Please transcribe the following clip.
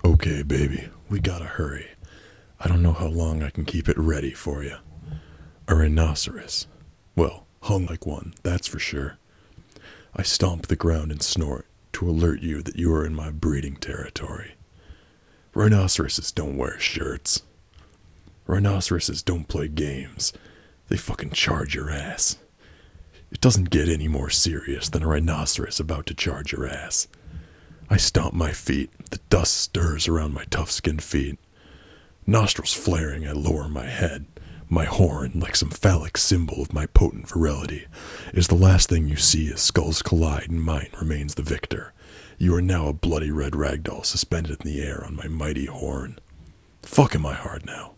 Okay, baby, we gotta hurry. I don't know how long I can keep it ready for you. A rhinoceros. Well, hung like one, that's for sure. I stomp the ground and snort to alert you that you are in my breeding territory. Rhinoceroses don't wear shirts. Rhinoceroses don't play games. They fucking charge your ass. It doesn't get any more serious than a rhinoceros about to charge your ass. I stomp my feet. The dust stirs around my tough-skinned feet. Nostrils flaring, I lower my head. My horn, like some phallic symbol of my potent virility, is the last thing you see as skulls collide and mine remains the victor. You are now a bloody red ragdoll suspended in the air on my mighty horn. Fuck am I hard now?